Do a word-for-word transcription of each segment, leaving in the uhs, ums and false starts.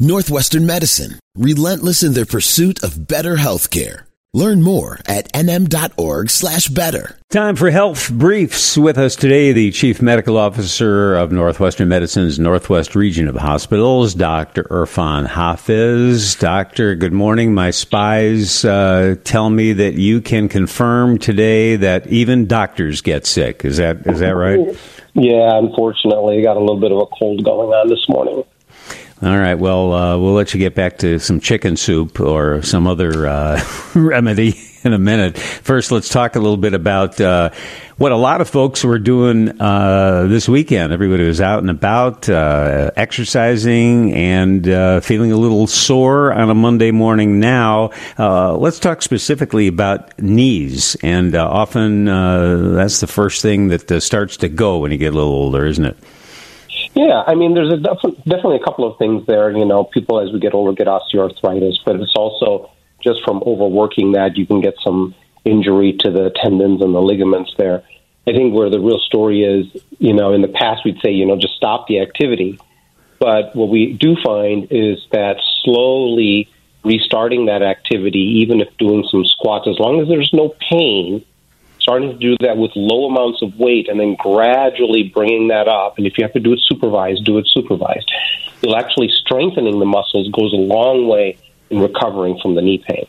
Northwestern Medicine, relentless in their pursuit of better healthcare. Learn more at nm.org slash better. Time for Health Briefs. With us today, the Chief Medical Officer of Northwestern Medicine's Northwest Region of Hospitals, Doctor Irfan Hafez. Doctor, good morning. My spies uh, tell me that you can confirm today that even doctors get sick. Is that is that right? Yeah, unfortunately, I got a little bit of a cold going on this morning. All right, well, uh, we'll let you get back to some chicken soup or some other uh, remedy in a minute. First, let's talk a little bit about uh, what a lot of folks were doing uh, this weekend. Everybody was out and about, uh, exercising and uh, feeling a little sore on a Monday morning now. Uh, let's talk specifically about knees. And uh, often uh, that's the first thing that uh, starts to go when you get a little older, isn't it? Yeah, I mean, there's a def- definitely a couple of things there. You know, people as we get older get osteoarthritis, but it's also just from overworking that you can get some injury to the tendons and the ligaments there. I think where the real story is, you know, in the past we'd say, you know, just stop the activity. But what we do find is that slowly restarting that activity, even if doing some squats, as long as there's no pain, starting to do that with low amounts of weight and then gradually bringing that up. And if you have to do it supervised, do it supervised. You'll actually strengthening the muscles goes a long way in recovering from the knee pain.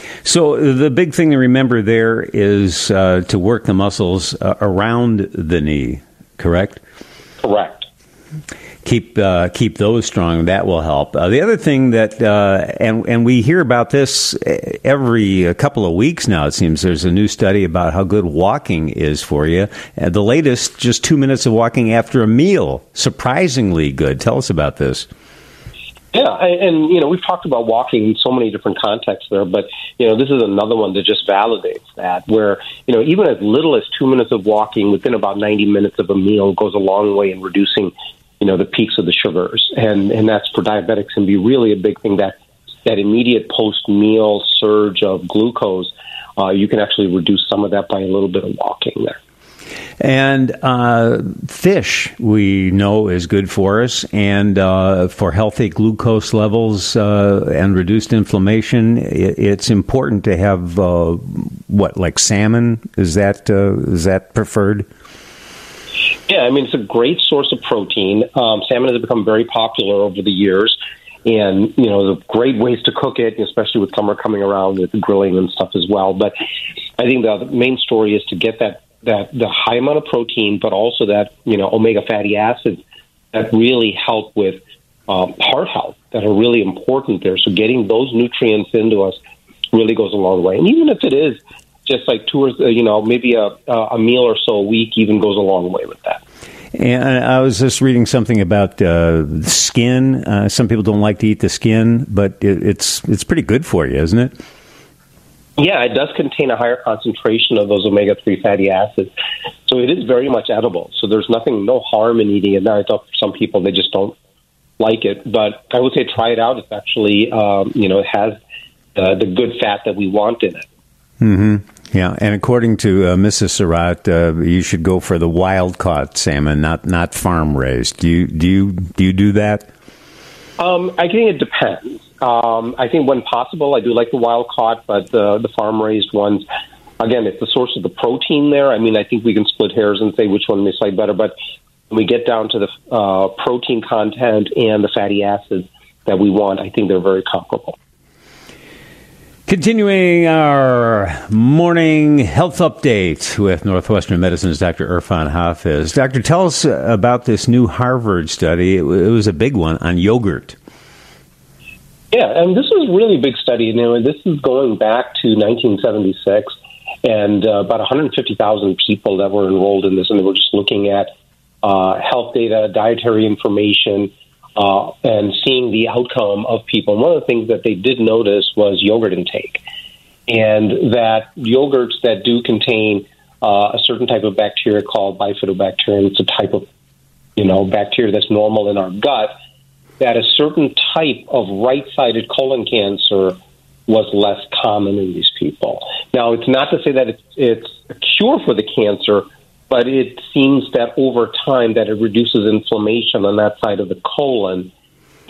So the big thing to remember there is uh, to work the muscles uh, around the knee, correct? Correct. Keep uh, keep those strong. That will help. Uh, the other thing that, uh, and and we hear about this every a couple of weeks now. It seems there's a new study about how good walking is for you. Uh, the latest, just two minutes of walking after a meal, surprisingly good. Tell us about this. Yeah, and you know we've talked about walking in so many different contexts there, but you know this is another one that just validates that. Where you know even as little as two minutes of walking within about ninety minutes of a meal goes a long way in reducing, you know, the peaks of the sugars. And, and that's for diabetics and be really a big thing, that, that immediate post-meal surge of glucose, uh, you can actually reduce some of that by a little bit of walking there. And uh, fish, we know, is good for us, and uh, for healthy glucose levels uh, and reduced inflammation, it, it's important to have, uh, what, like salmon? Is that uh, is that preferred? Yeah, I mean, it's a great source of protein. Um, salmon has become very popular over the years. And, you know, there's great ways to cook it, especially with summer coming around with grilling and stuff as well. But I think the main story is to get that, that the high amount of protein, but also that, you know, omega fatty acids that really help with um, heart health, that are really important there. So getting those nutrients into us really goes a long way. And even if it is just like two or, you know, maybe a, a meal or so a week even goes a long way with that. And I was just reading something about uh, skin. Uh, some people don't like to eat the skin, but it, it's it's pretty good for you, isn't it? Yeah, it does contain a higher concentration of those omega three fatty acids. So it is very much edible. So there's nothing, no harm in eating it. Now, I thought for some people, they just don't like it. But I would say try it out. It's actually, um, you know, it has uh, the good fat that we want in it. Mm-hmm. Yeah, and according to uh, Missus Surratt, uh, you should go for the wild-caught salmon, not not farm-raised. Do you do you do you do that? Um, I think it depends. Um, I think when possible, I do like the wild-caught, but the the farm-raised ones, again, it's the source of the protein there. I mean, I think we can split hairs and say which one may slightly better, but when we get down to the uh, protein content and the fatty acids that we want, I think they're very comparable. Continuing our morning health update with Northwestern Medicine's Doctor Irfan Hafez. Doctor, tell us about this new Harvard study. It was a big one on yogurt. Yeah, and this is a really big study. You know, this is going back to nineteen seventy-six, and uh, about one hundred fifty thousand people that were enrolled in this, and they were just looking at uh, health data, dietary information, Uh, and seeing the outcome of people. And one of the things that they did notice was yogurt intake, and that yogurts that do contain uh, a certain type of bacteria called bifidobacterium, it's a type of, you know, bacteria that's normal in our gut, that a certain type of right-sided colon cancer was less common in these people. Now, it's not to say that it's, it's a cure for the cancer, but it seems that over time that it reduces inflammation on that side of the colon,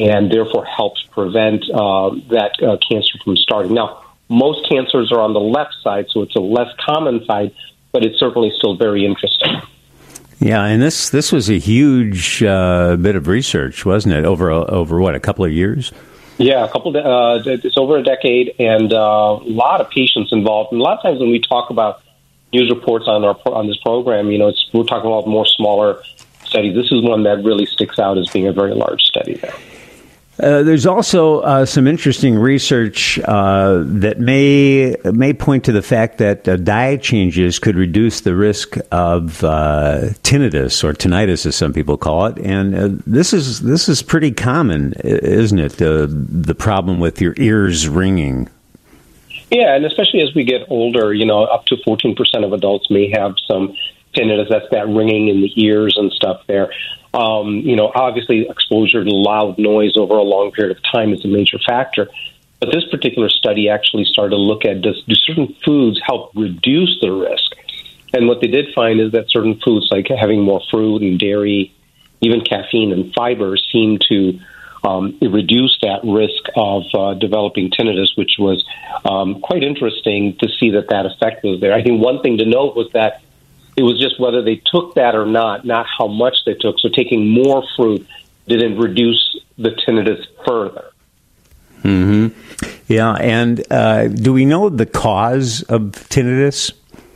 and therefore helps prevent uh, that uh, cancer from starting. Now, most cancers are on the left side, so it's a less common side, but it's certainly still very interesting. Yeah, and this this was a huge uh, bit of research, wasn't it? Over over what, a couple of years? Yeah, a couple. Of, uh, it's over a decade, and uh, a lot of patients involved. And a lot of times when we talk about news reports on our on this program, you know, it's, we're talking about more smaller studies. This is one that really sticks out as being a very large study there. Uh, there's also uh, some interesting research uh, that may may point to the fact that uh, diet changes could reduce the risk of uh, tinnitus, or tinnitus, as some people call it. And uh, this is this is pretty common, isn't it? Uh, the problem with your ears ringing. Yeah, and especially as we get older, you know, up to fourteen percent of adults may have some tinnitus. That's that ringing in the ears and stuff there. Um, you know, obviously exposure to loud noise over a long period of time is a major factor. But this particular study actually started to look at, does, do certain foods help reduce the risk? And what they did find is that certain foods, like having more fruit and dairy, even caffeine and fiber, seem to um, reduce that risk of uh, developing tinnitus, which was um, quite interesting to see that that effect was there. I think one thing to note was that it was just whether they took that or not, not how much they took. So taking more fruit didn't reduce the tinnitus further. Mm-hmm. Yeah, and uh, do we know the cause of tinnitus?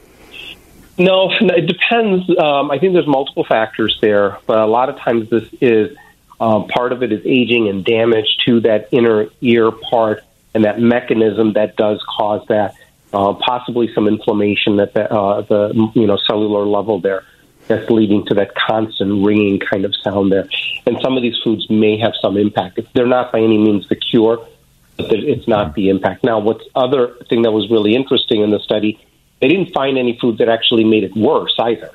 No, it depends. Um, I think there's multiple factors there, but a lot of times this is um, part of it is aging and damage to that inner ear part and that mechanism that does cause that. Uh, possibly some inflammation at the, uh, the you know cellular level there that's leading to that constant ringing kind of sound there. And some of these foods may have some impact. They're not by any means the cure, but it's not the impact. Now, what's other thing that was really interesting in the study, they didn't find any food that actually made it worse either.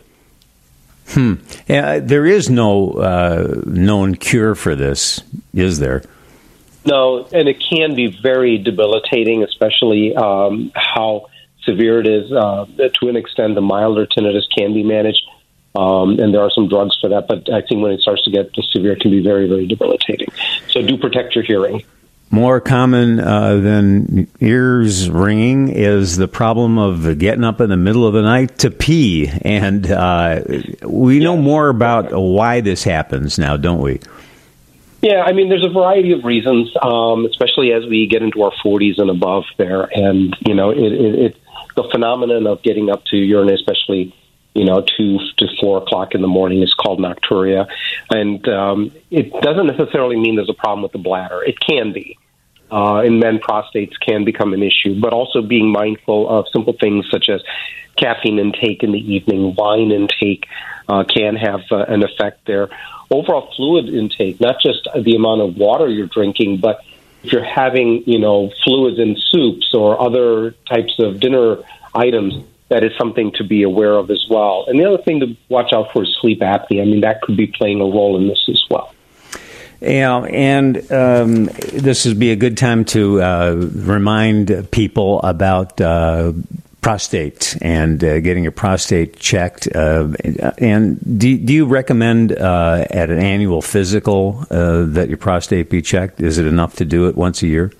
Hmm. Yeah, there is no uh, known cure for this, is there? No, and it can be very debilitating, especially um, how severe it is. Uh, to an extent, the milder tinnitus can be managed, um, and there are some drugs for that. But I think when it starts to get to severe, it can be very, very debilitating. So do protect your hearing. More common uh, than ears ringing is the problem of getting up in the middle of the night to pee. And uh, we know yeah. more about why this happens now, don't we? Yeah, I mean, there's a variety of reasons, um, especially as we get into our forties and above there. And, you know, it, it, it, the phenomenon of getting up to urinate, especially, you know, two to four o'clock in the morning, is called nocturia. And um, it doesn't necessarily mean there's a problem with the bladder. It can be. Uh, in men, prostates can become an issue, but also being mindful of simple things such as caffeine intake in the evening, wine intake uh, can have uh, an effect there. Overall fluid intake, not just the amount of water you're drinking, but if you're having, you know, fluids in soups or other types of dinner items, that is something to be aware of as well. And the other thing to watch out for is sleep apnea. I mean, that could be playing a role in this as well. Yeah, and um, this would be a good time to uh, remind people about uh, prostate and uh, getting your prostate checked. Uh, and do, do you recommend uh, at an annual physical uh, that your prostate be checked? Is it enough to do it once a year?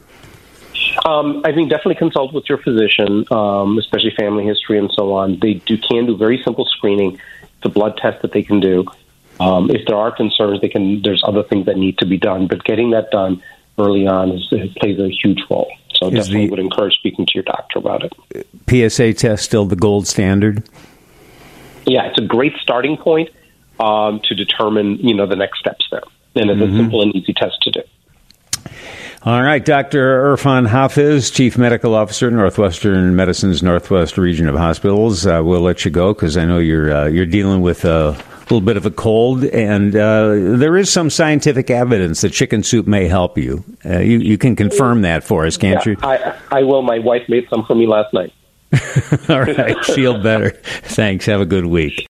Um, I think definitely consult with your physician, um, especially family history and so on. They do can do very simple screening. It's a blood test that they can do. Um, if there are concerns, they can. There's other things that need to be done, but getting that done early on is, it plays a huge role. So is definitely the, would encourage speaking to your doctor about it. P S A test still the gold standard? Yeah, it's a great starting point um, to determine, you know, the next steps there. And it's mm-hmm. a simple and easy test to do. All right, Doctor Irfan Hafiz, Chief Medical Officer, Northwestern Medicine's Northwest Region of Hospitals. Uh, we'll let you go because I know you're uh, you're dealing with a little bit of a cold, and uh, there is some scientific evidence that chicken soup may help you. Uh, you you can confirm that for us, can't yeah, you? I, I will. My wife made some for me last night. All right, feel better. Thanks. Have a good week.